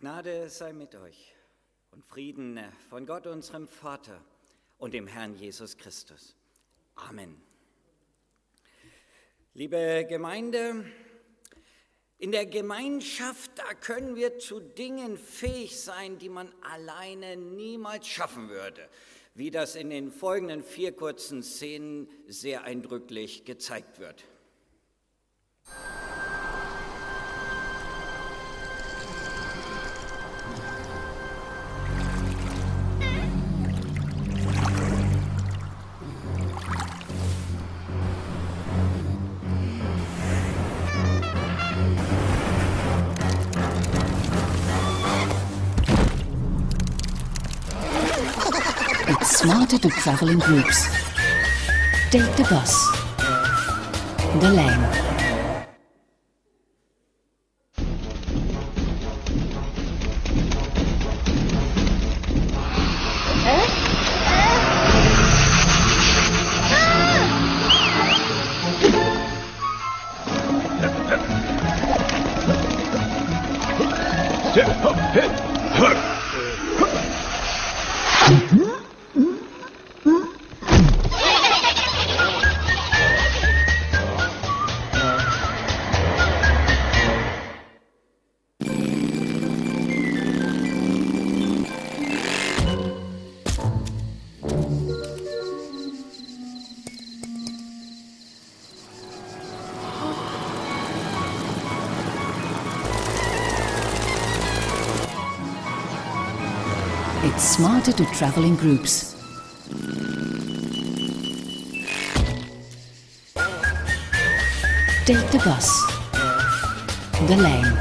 Gnade sei mit euch und Frieden von Gott, unserem Vater und dem Herrn Jesus Christus. Amen. Liebe Gemeinde, in der Gemeinschaft, da können wir zu Dingen fähig sein, die man alleine niemals schaffen würde, wie das in den folgenden 4 kurzen Szenen sehr eindrücklich gezeigt wird. It's smarter to travel in groups. Take the bus. The lane. It's smarter to travel in groups. Take the bus. The lane.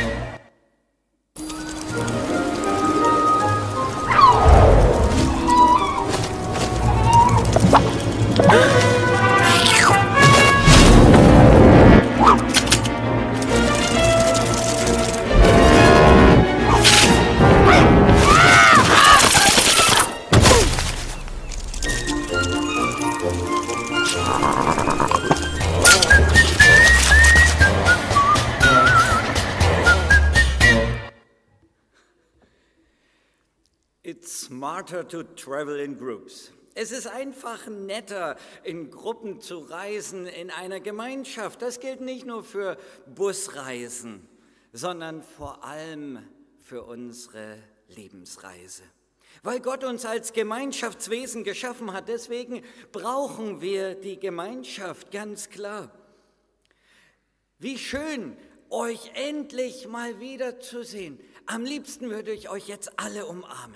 It's smarter to travel in groups. Es ist einfach netter, in Gruppen zu reisen, in einer Gemeinschaft. Das gilt nicht nur für Busreisen, sondern vor allem für unsere Lebensreise. Weil Gott uns als Gemeinschaftswesen geschaffen hat, deswegen brauchen wir die Gemeinschaft, ganz klar. Wie schön, euch endlich mal wiederzusehen. Am liebsten würde ich euch jetzt alle umarmen.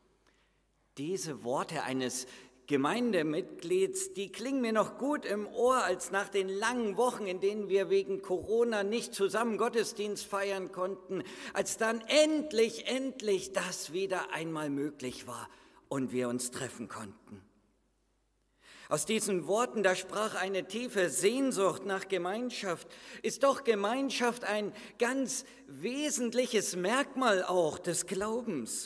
Diese Worte eines Gemeindemitglieds, die klingen mir noch gut im Ohr, als nach den langen Wochen, in denen wir wegen Corona nicht zusammen Gottesdienst feiern konnten, als dann endlich das wieder einmal möglich war und wir uns treffen konnten. Aus diesen Worten, da sprach eine tiefe Sehnsucht nach Gemeinschaft. Ist doch Gemeinschaft ein ganz wesentliches Merkmal auch des Glaubens.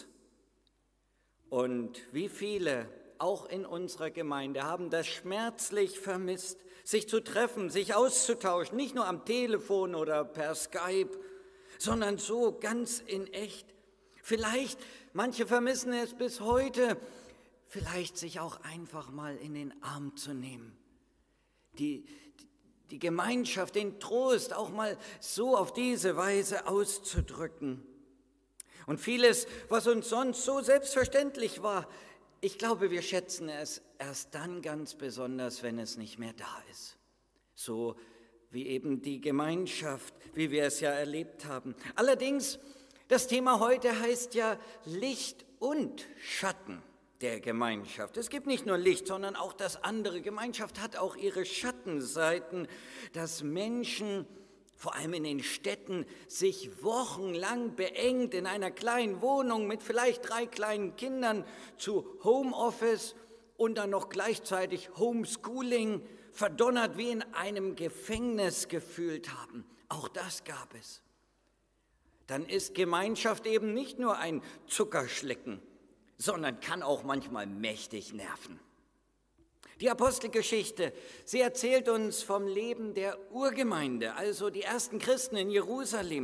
Und wie viele, auch in unserer Gemeinde, haben das schmerzlich vermisst, sich zu treffen, sich auszutauschen, nicht nur am Telefon oder per Skype, sondern so ganz in echt. Vielleicht, manche vermissen es bis heute, vielleicht sich auch einfach mal in den Arm zu nehmen. Die Gemeinschaft, den Trost auch mal so auf diese Weise auszudrücken. Und vieles, was uns sonst so selbstverständlich war, ich glaube, wir schätzen es erst dann ganz besonders, wenn es nicht mehr da ist. So wie eben die Gemeinschaft, wie wir es ja erlebt haben. Allerdings, das Thema heute heißt ja Licht und Schatten der Gemeinschaft. Es gibt nicht nur Licht, sondern auch das andere. Gemeinschaft hat auch ihre Schattenseiten, dass Menschen, vor allem in den Städten, sich wochenlang beengt in einer kleinen Wohnung mit vielleicht 3 kleinen Kindern zu Homeoffice und dann noch gleichzeitig Homeschooling verdonnert wie in einem Gefängnis gefühlt haben. Auch das gab es. Dann ist Gemeinschaft eben nicht nur ein Zuckerschlecken, sondern kann auch manchmal mächtig nerven. Die Apostelgeschichte, sie erzählt uns vom Leben der Urgemeinde, also die ersten Christen in Jerusalem.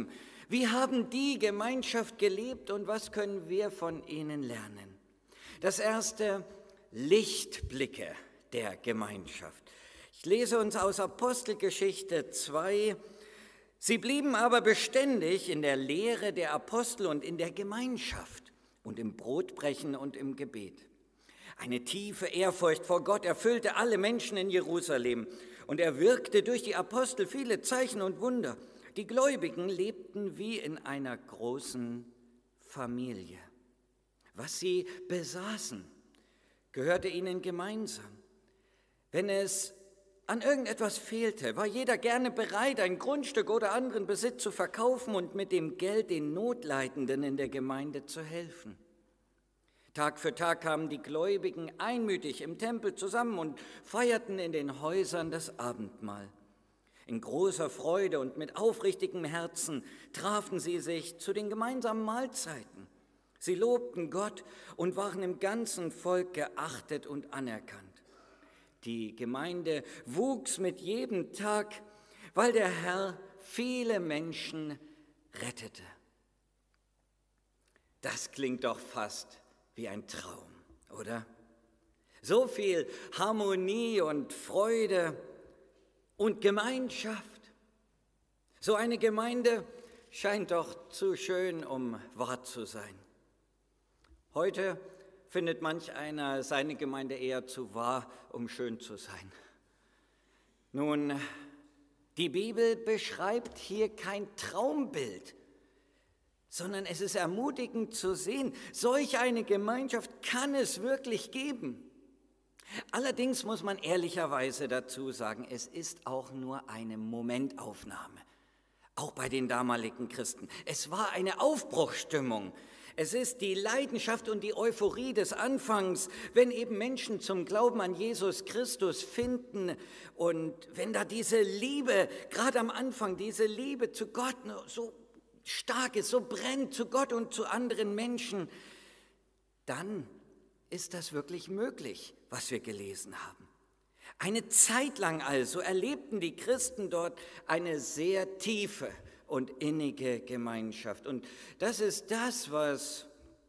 Wie haben die Gemeinschaft gelebt und was können wir von ihnen lernen? Das erste, Lichtblicke der Gemeinschaft. Ich lese uns aus Apostelgeschichte 2. Sie blieben aber beständig in der Lehre der Apostel und in der Gemeinschaft und im Brotbrechen und im Gebet. Eine tiefe Ehrfurcht vor Gott erfüllte alle Menschen in Jerusalem und er wirkte durch die Apostel viele Zeichen und Wunder. Die Gläubigen lebten wie in einer großen Familie. Was sie besaßen, gehörte ihnen gemeinsam. Wenn es an irgendetwas fehlte, war jeder gerne bereit, ein Grundstück oder anderen Besitz zu verkaufen und mit dem Geld den Notleidenden in der Gemeinde zu helfen. Tag für Tag kamen die Gläubigen einmütig im Tempel zusammen und feierten in den Häusern das Abendmahl. In großer Freude und mit aufrichtigem Herzen trafen sie sich zu den gemeinsamen Mahlzeiten. Sie lobten Gott und waren im ganzen Volk geachtet und anerkannt. Die Gemeinde wuchs mit jedem Tag, weil der Herr viele Menschen rettete. Das klingt doch fast wie ein Traum, oder? So viel Harmonie und Freude und Gemeinschaft. So eine Gemeinde scheint doch zu schön, um wahr zu sein. Heute findet manch einer seine Gemeinde eher zu wahr, um schön zu sein. Nun, die Bibel beschreibt hier kein Traumbild, sondern es ist ermutigend zu sehen, solch eine Gemeinschaft kann es wirklich geben. Allerdings muss man ehrlicherweise dazu sagen, es ist auch nur eine Momentaufnahme, auch bei den damaligen Christen. Es war eine Aufbruchsstimmung. Es ist die Leidenschaft und die Euphorie des Anfangs, wenn eben Menschen zum Glauben an Jesus Christus finden und wenn da diese Liebe, gerade am Anfang, diese Liebe zu Gott so stark ist, so brennt zu Gott und zu anderen Menschen, dann ist das wirklich möglich, was wir gelesen haben. Eine Zeit lang also erlebten die Christen dort eine sehr tiefe und innige Gemeinschaft. Und das ist das, was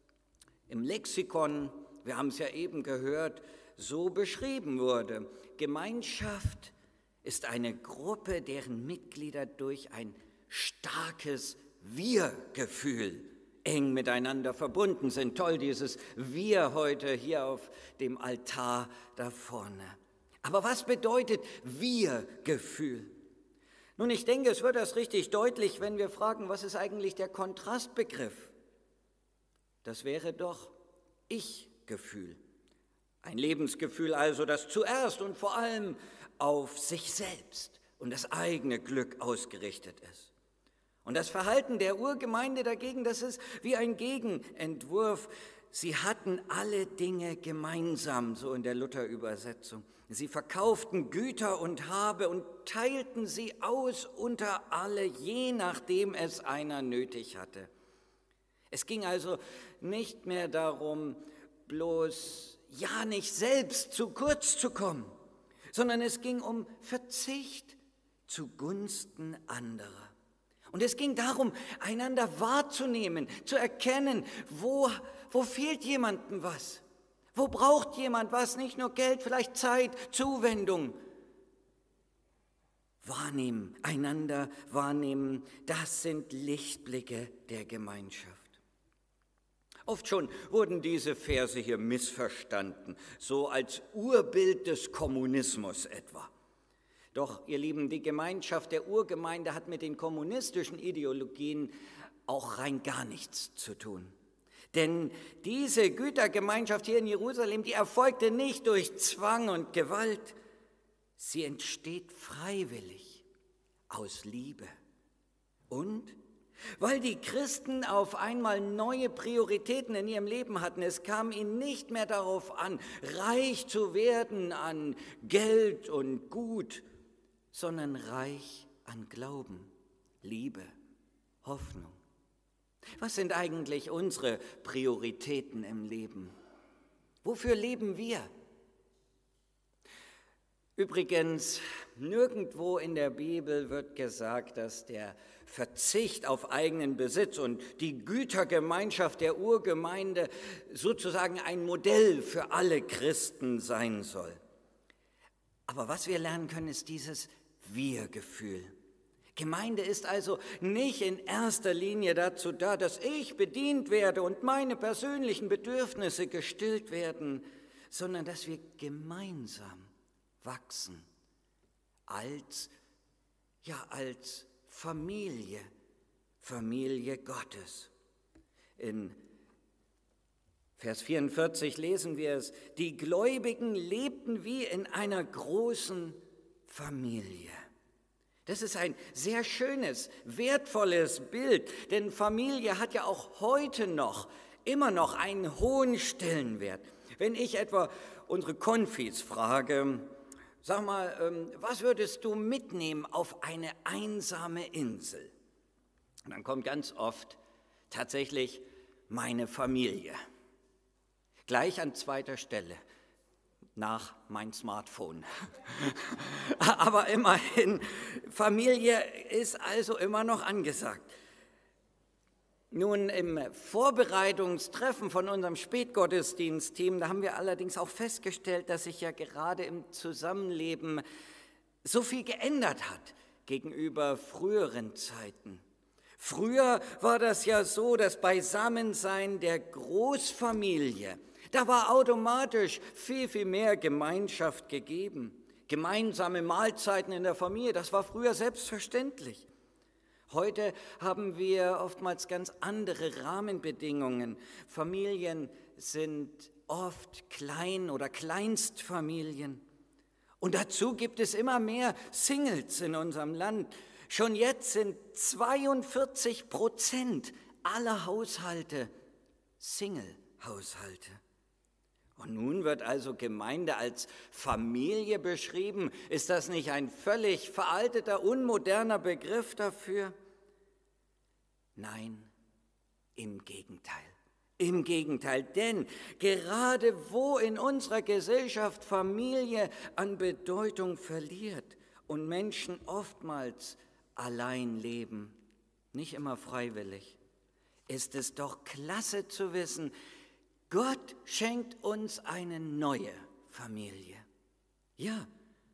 im Lexikon, wir haben es ja eben gehört, so beschrieben wurde. Gemeinschaft ist eine Gruppe, deren Mitglieder durch ein starkes Wir-Gefühl eng miteinander verbunden sind. Toll, dieses Wir heute hier auf dem Altar da vorne. Aber was bedeutet Wir-Gefühl? Nun, ich denke, es wird das richtig deutlich, wenn wir fragen, was ist eigentlich der Kontrastbegriff? Das wäre doch Ich-Gefühl. Ein Lebensgefühl also, das zuerst und vor allem auf sich selbst und das eigene Glück ausgerichtet ist. Und das Verhalten der Urgemeinde dagegen, das ist wie ein Gegenentwurf. Sie hatten alle Dinge gemeinsam, so in der Luther-Übersetzung. Sie verkauften Güter und Habe und teilten sie aus unter alle, je nachdem es einer nötig hatte. Es ging also nicht mehr darum, bloß ja nicht selbst zu kurz zu kommen, sondern es ging um Verzicht zugunsten anderer. Und es ging darum, einander wahrzunehmen, zu erkennen, wo fehlt jemandem was, wo braucht jemand was, nicht nur Geld, vielleicht Zeit, Zuwendung. Wahrnehmen, einander wahrnehmen, das sind Lichtblicke der Gemeinschaft. Oft schon wurden diese Verse hier missverstanden, so als Urbild des Kommunismus etwa. Doch, ihr Lieben, die Gemeinschaft der Urgemeinde hat mit den kommunistischen Ideologien auch rein gar nichts zu tun. Denn diese Gütergemeinschaft hier in Jerusalem, die erfolgte nicht durch Zwang und Gewalt. Sie entsteht freiwillig, aus Liebe. Und weil die Christen auf einmal neue Prioritäten in ihrem Leben hatten, es kam ihnen nicht mehr darauf an, reich zu werden an Geld und Gut, sondern reich an Glauben, Liebe, Hoffnung. Was sind eigentlich unsere Prioritäten im Leben? Wofür leben wir? Übrigens, nirgendwo in der Bibel wird gesagt, dass der Verzicht auf eigenen Besitz und die Gütergemeinschaft der Urgemeinde sozusagen ein Modell für alle Christen sein soll. Aber was wir lernen können, ist dieses Wir-Gefühl. Gemeinde ist also nicht in erster Linie dazu da, dass ich bedient werde und meine persönlichen Bedürfnisse gestillt werden, sondern dass wir gemeinsam wachsen als Familie, Familie Gottes. In Vers 44 lesen wir es: Die Gläubigen lebten wie in einer großen Familie. Das ist ein sehr schönes, wertvolles Bild, denn Familie hat ja auch heute immer noch einen hohen Stellenwert. Wenn ich etwa unsere Konfis frage, sag mal, was würdest du mitnehmen auf eine einsame Insel? Und dann kommt ganz oft tatsächlich meine Familie. Gleich an zweiter Stelle nach mein Smartphone. Aber immerhin, Familie ist also immer noch angesagt. Nun, im Vorbereitungstreffen von unserem Spätgottesdienstteam, da haben wir allerdings auch festgestellt, dass sich ja gerade im Zusammenleben so viel geändert hat gegenüber früheren Zeiten. Früher war das ja so, das Beisammensein der Großfamilie, da war automatisch viel, viel mehr Gemeinschaft gegeben. Gemeinsame Mahlzeiten in der Familie, das war früher selbstverständlich. Heute haben wir oftmals ganz andere Rahmenbedingungen. Familien sind oft Klein- oder Kleinstfamilien. Und dazu gibt es immer mehr Singles in unserem Land. Schon jetzt sind 42% aller Haushalte Single-Haushalte. Und nun wird also Gemeinde als Familie beschrieben. Ist das nicht ein völlig veralteter, unmoderner Begriff dafür? Nein, im Gegenteil. Im Gegenteil, denn gerade wo in unserer Gesellschaft Familie an Bedeutung verliert und Menschen oftmals allein leben, nicht immer freiwillig, ist es doch klasse zu wissen, Gott schenkt uns eine neue Familie. Ja,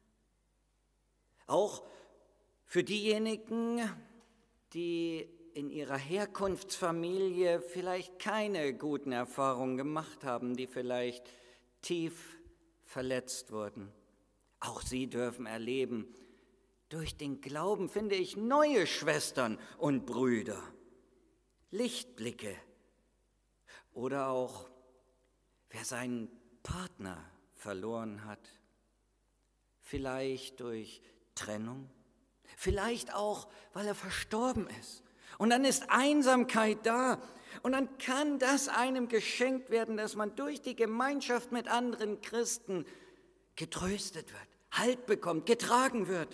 auch für diejenigen, die in ihrer Herkunftsfamilie vielleicht keine guten Erfahrungen gemacht haben, die vielleicht tief verletzt wurden. Auch sie dürfen erleben, durch den Glauben finde ich neue Schwestern und Brüder, Lichtblicke oder auch wer seinen Partner verloren hat, vielleicht durch Trennung, vielleicht auch, weil er verstorben ist. Und dann ist Einsamkeit da und dann kann das einem geschenkt werden, dass man durch die Gemeinschaft mit anderen Christen getröstet wird, Halt bekommt, getragen wird.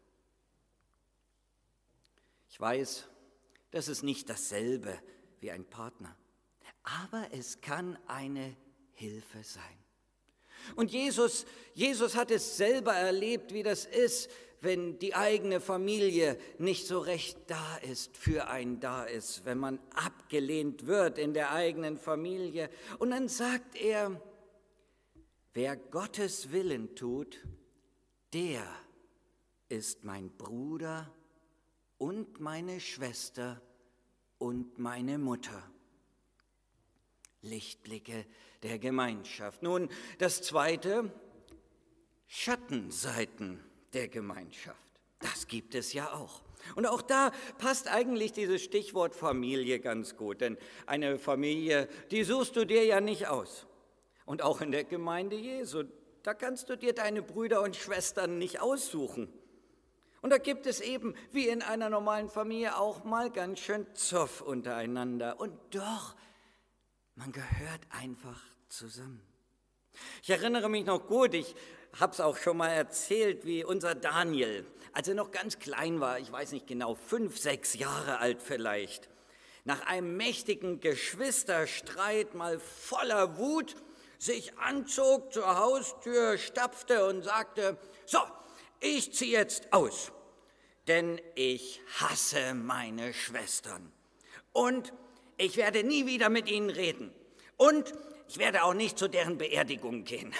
Ich weiß, das ist nicht dasselbe wie ein Partner, aber es kann eine Hilfe sein. Und Jesus hat es selber erlebt, wie das ist, wenn die eigene Familie nicht so recht da ist, für einen da ist, wenn man abgelehnt wird in der eigenen Familie. Und dann sagt er, wer Gottes Willen tut, der ist mein Bruder und meine Schwester und meine Mutter. Lichtblicke der Gemeinschaft. Nun, das zweite, Schattenseiten der Gemeinschaft. Das gibt es ja auch. Und auch da passt eigentlich dieses Stichwort Familie ganz gut, denn eine Familie, die suchst du dir ja nicht aus. Und auch in der Gemeinde Jesu, da kannst du dir deine Brüder und Schwestern nicht aussuchen. Und da gibt es eben, wie in einer normalen Familie, auch mal ganz schön Zoff untereinander. Und doch, man gehört einfach zusammen. Ich erinnere mich noch gut, ich habe es auch schon mal erzählt, wie unser Daniel, als er noch ganz klein war, ich weiß nicht genau, 5, 6 Jahre alt vielleicht, nach einem mächtigen Geschwisterstreit mal voller Wut sich anzog, zur Haustür stapfte und sagte, so, ich ziehe jetzt aus, denn ich hasse meine Schwestern und ich werde nie wieder mit ihnen reden und ich werde auch nicht zu deren Beerdigung gehen.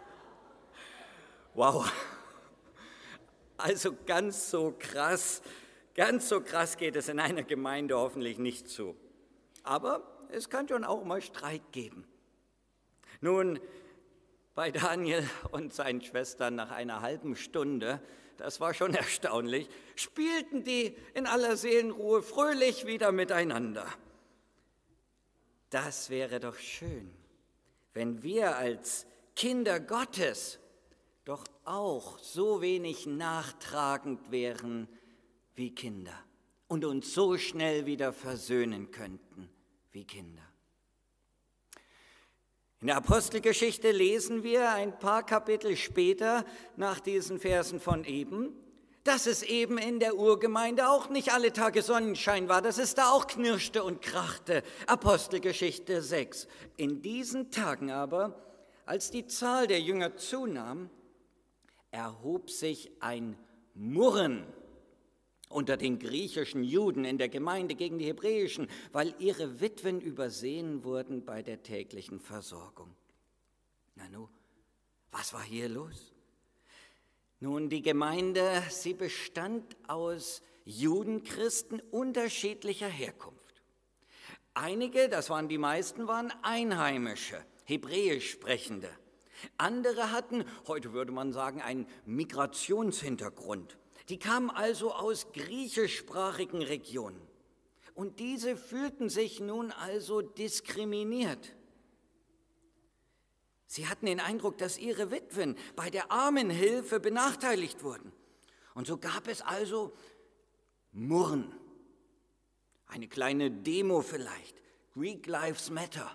Wow, also ganz so krass geht es in einer Gemeinde hoffentlich nicht zu. Aber es kann schon auch mal Streit geben. Nun, bei Daniel und seinen Schwestern nach einer halben Stunde, das war schon erstaunlich, spielten die in aller Seelenruhe fröhlich wieder miteinander. Das wäre doch schön, wenn wir als Kinder Gottes doch auch so wenig nachtragend wären wie Kinder und uns so schnell wieder versöhnen könnten wie Kinder. In der Apostelgeschichte lesen wir ein paar Kapitel später nach diesen Versen von eben, dass es eben in der Urgemeinde auch nicht alle Tage Sonnenschein war, dass es da auch knirschte und krachte. Apostelgeschichte 6. In diesen Tagen aber, als die Zahl der Jünger zunahm, erhob sich ein Murren unter den griechischen Juden in der Gemeinde gegen die hebräischen, weil ihre Witwen übersehen wurden bei der täglichen Versorgung. Nanu, was war hier los? Nun, die Gemeinde, sie bestand aus Judenchristen unterschiedlicher Herkunft. Einige, das waren die meisten, waren Einheimische, hebräisch Sprechende. Andere hatten, heute würde man sagen, einen Migrationshintergrund. Die kamen also aus griechischsprachigen Regionen. Und diese fühlten sich nun also diskriminiert. Sie hatten den Eindruck, dass ihre Witwen bei der Armenhilfe benachteiligt wurden. Und so gab es also Murren, eine kleine Demo vielleicht, Greek Lives Matter.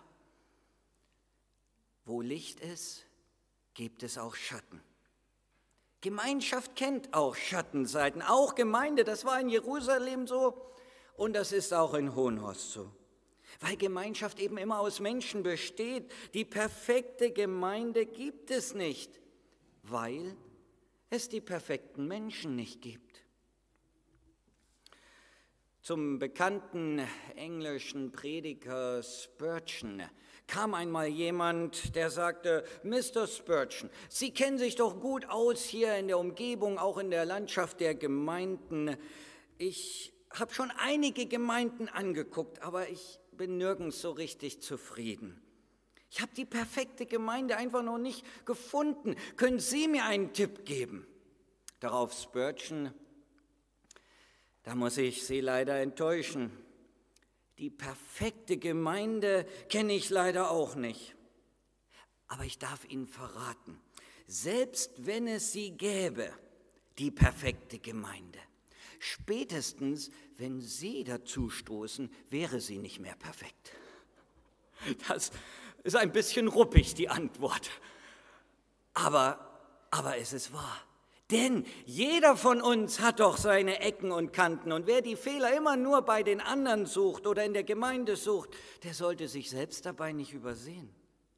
Wo Licht ist, gibt es auch Schatten. Gemeinschaft kennt auch Schattenseiten, auch Gemeinde, das war in Jerusalem so und das ist auch in Hohenhorst so. Weil Gemeinschaft eben immer aus Menschen besteht. Die perfekte Gemeinde gibt es nicht, weil es die perfekten Menschen nicht gibt. Zum bekannten englischen Prediger Spurgeon kam einmal jemand, der sagte, Mr. Spurgeon, Sie kennen sich doch gut aus hier in der Umgebung, auch in der Landschaft der Gemeinden. Ich habe schon einige Gemeinden angeguckt, aber ich bin nirgends so richtig zufrieden. Ich habe die perfekte Gemeinde einfach noch nicht gefunden. Können Sie mir einen Tipp geben? Darauf Spurgeon, da muss ich Sie leider enttäuschen. Die perfekte Gemeinde kenne ich leider auch nicht. Aber ich darf Ihnen verraten, selbst wenn es sie gäbe, die perfekte Gemeinde, spätestens, wenn Sie dazu stoßen, wäre sie nicht mehr perfekt. Das ist ein bisschen ruppig, die Antwort. Aber es ist wahr. Denn jeder von uns hat doch seine Ecken und Kanten. Und wer die Fehler immer nur bei den anderen sucht oder in der Gemeinde sucht, der sollte sich selbst dabei nicht übersehen.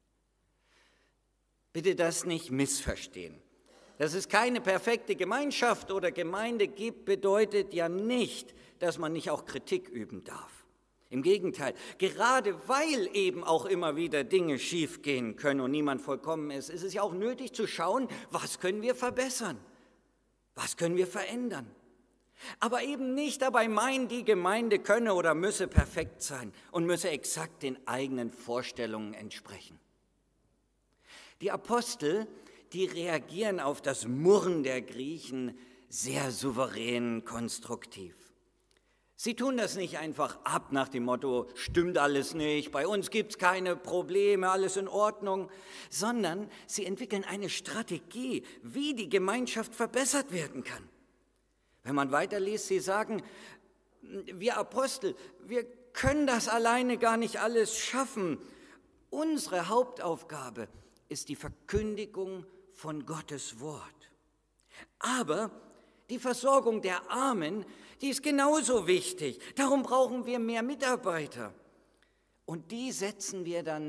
Bitte das nicht missverstehen. Dass es keine perfekte Gemeinschaft oder Gemeinde gibt, bedeutet ja nicht, dass man nicht auch Kritik üben darf. Im Gegenteil, gerade weil eben auch immer wieder Dinge schiefgehen können und niemand vollkommen ist, ist es ja auch nötig zu schauen, was können wir verbessern, was können wir verändern. Aber eben nicht dabei meinen, die Gemeinde könne oder müsse perfekt sein und müsse exakt den eigenen Vorstellungen entsprechen. Die Apostel, die reagieren auf das Murren der Griechen sehr souverän konstruktiv. Sie tun das nicht einfach ab nach dem Motto, stimmt alles nicht, bei uns gibt es keine Probleme, alles in Ordnung, sondern sie entwickeln eine Strategie, wie die Gemeinschaft verbessert werden kann. Wenn man weiterliest, sie sagen, wir Apostel, wir können das alleine gar nicht alles schaffen. Unsere Hauptaufgabe ist die Verkündigung von Gottes Wort. Aber die Versorgung der Armen, die ist genauso wichtig. Darum brauchen wir mehr Mitarbeiter. Und die setzen wir dann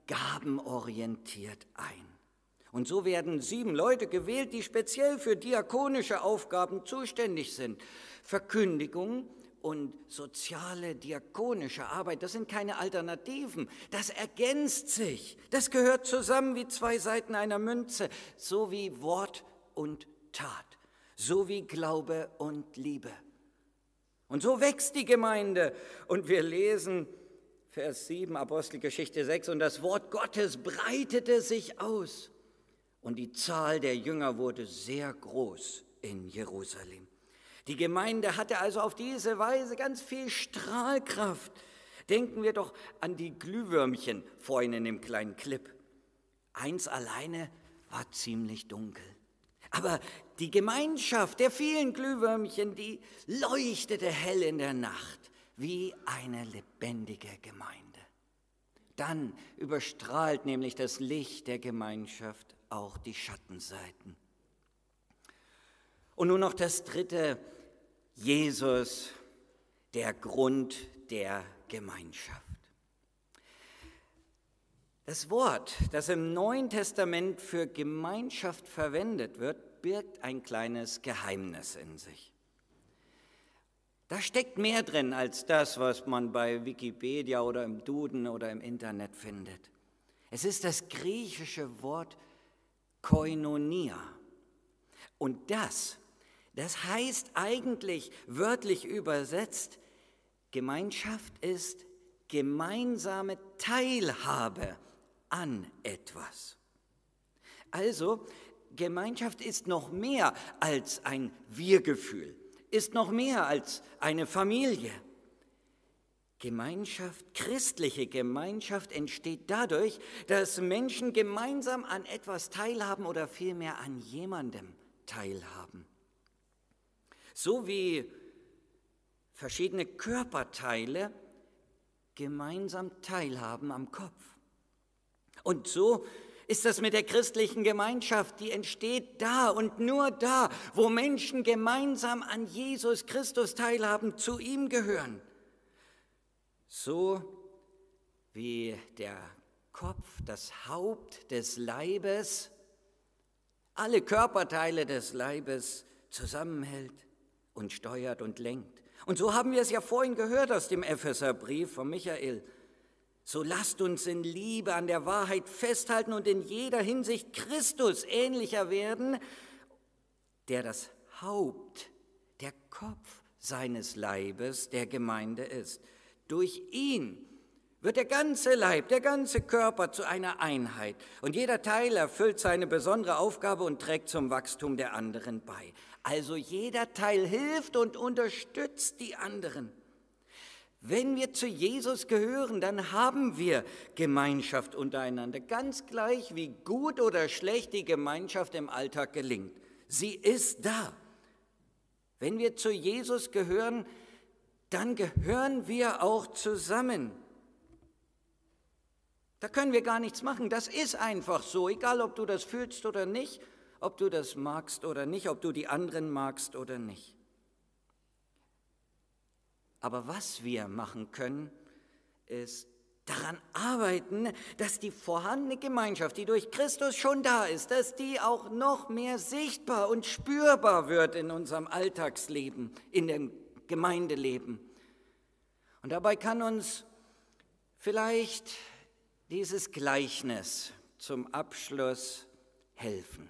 gabenorientiert ein. Und so werden 7 Leute gewählt, die speziell für diakonische Aufgaben zuständig sind. Verkündigung und soziale, diakonische Arbeit, das sind keine Alternativen. Das ergänzt sich. Das gehört zusammen wie 2 Seiten einer Münze, so wie Wort und Tat, so wie Glaube und Liebe. Und so wächst die Gemeinde. Und wir lesen Vers 7, Apostelgeschichte 6, und das Wort Gottes breitete sich aus. Und die Zahl der Jünger wurde sehr groß in Jerusalem. Die Gemeinde hatte also auf diese Weise ganz viel Strahlkraft. Denken wir doch an die Glühwürmchen vorhin in dem kleinen Clip. Eins alleine war ziemlich dunkel. Aber die Gemeinschaft der vielen Glühwürmchen, die leuchtete hell in der Nacht wie eine lebendige Gemeinde. Dann überstrahlt nämlich das Licht der Gemeinschaft auch die Schattenseiten. Und nun noch das 3. Jesus, der Grund der Gemeinschaft. Das Wort, das im Neuen Testament für Gemeinschaft verwendet wird, birgt ein kleines Geheimnis in sich. Da steckt mehr drin als das, was man bei Wikipedia oder im Duden oder im Internet findet. Es ist das griechische Wort Koinonia. Und das heißt eigentlich wörtlich übersetzt, Gemeinschaft ist gemeinsame Teilhabe an etwas. Also, Gemeinschaft ist noch mehr als ein Wir-Gefühl, ist noch mehr als eine Familie. Gemeinschaft, christliche Gemeinschaft entsteht dadurch, dass Menschen gemeinsam an etwas teilhaben oder vielmehr an jemandem teilhaben. So wie verschiedene Körperteile gemeinsam teilhaben am Kopf. Und so ist das mit der christlichen Gemeinschaft, die entsteht da und nur da, wo Menschen gemeinsam an Jesus Christus teilhaben, zu ihm gehören. So wie der Kopf, das Haupt des Leibes, alle Körperteile des Leibes zusammenhält und steuert und lenkt. Und so haben wir es ja vorhin gehört aus dem Epheserbrief von Michael. So lasst uns in Liebe an der Wahrheit festhalten und in jeder Hinsicht Christus ähnlicher werden, der das Haupt, der Kopf seines Leibes, der Gemeinde ist. Durch ihn wird der ganze Leib, der ganze Körper zu einer Einheit und jeder Teil erfüllt seine besondere Aufgabe und trägt zum Wachstum der anderen bei. Also jeder Teil hilft und unterstützt die anderen. Wenn wir zu Jesus gehören, dann haben wir Gemeinschaft untereinander, ganz gleich wie gut oder schlecht die Gemeinschaft im Alltag gelingt. Sie ist da. Wenn wir zu Jesus gehören, dann gehören wir auch zusammen. Da können wir gar nichts machen, das ist einfach so, egal ob du das fühlst oder nicht, ob du das magst oder nicht, ob du die anderen magst oder nicht. Aber was wir machen können, ist daran arbeiten, dass die vorhandene Gemeinschaft, die durch Christus schon da ist, dass die auch noch mehr sichtbar und spürbar wird in unserem Alltagsleben, in dem Gemeindeleben. Und dabei kann uns vielleicht dieses Gleichnis zum Abschluss helfen.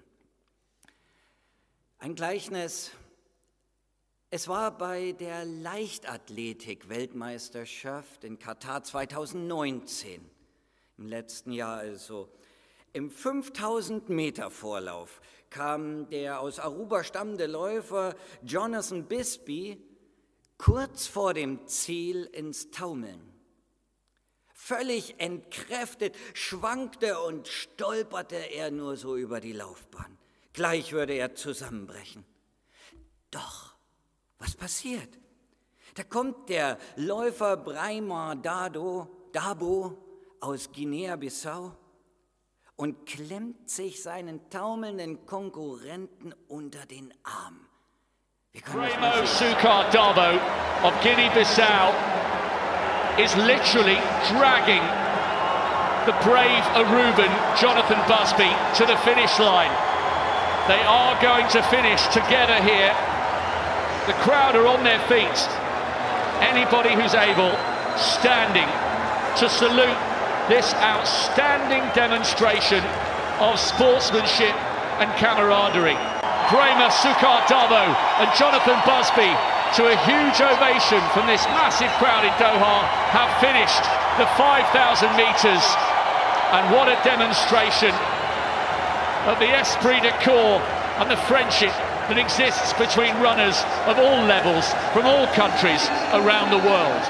Ein Gleichnis. Es war bei der Leichtathletik-Weltmeisterschaft in Katar 2019, im letzten Jahr also. Im 5000-Meter-Vorlauf kam der aus Aruba stammende Läufer Jonathan Bisbee kurz vor dem Ziel ins Taumeln. Völlig entkräftet schwankte und stolperte er nur so über die Laufbahn. Gleich würde er zusammenbrechen. Doch was passiert? Da kommt der Läufer Braimar Dabo aus Guinea-Bissau und klemmt sich seinen taumelnden Konkurrenten unter den Arm. Braimar Sukar Dabo of Guinea-Bissau is literally dragging the brave Aruban, Jonathan Busby, to the finish line. They are going to finish together here. The crowd are on their feet. Anybody who's able, standing to salute this outstanding demonstration of sportsmanship and camaraderie. Prema Sukhardavo and Jonathan Busby, to a huge ovation from this massive crowd in Doha, have finished the 5,000 metres. And what a demonstration of the esprit de corps and the friendship that exists between runners of all levels from all countries around the world.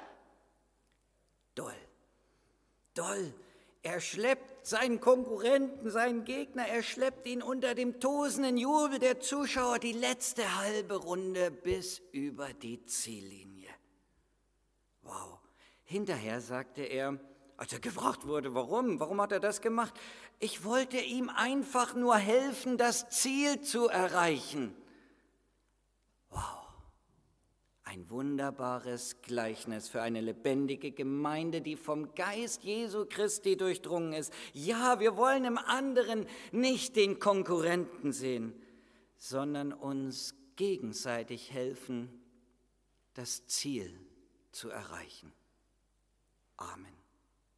Doll. Er schleppt seinen Konkurrenten, seinen Gegner, er schleppt ihn unter dem tosenden Jubel der Zuschauer die letzte halbe Runde bis über die Ziellinie. Wow. Hinterher sagte er, als er gefragt wurde, warum hat er das gemacht? Ich wollte ihm einfach nur helfen, das Ziel zu erreichen. Wow. Ein wunderbares Gleichnis für eine lebendige Gemeinde, die vom Geist Jesu Christi durchdrungen ist. Ja, wir wollen im anderen nicht den Konkurrenten sehen, sondern uns gegenseitig helfen, das Ziel zu erreichen. Amen.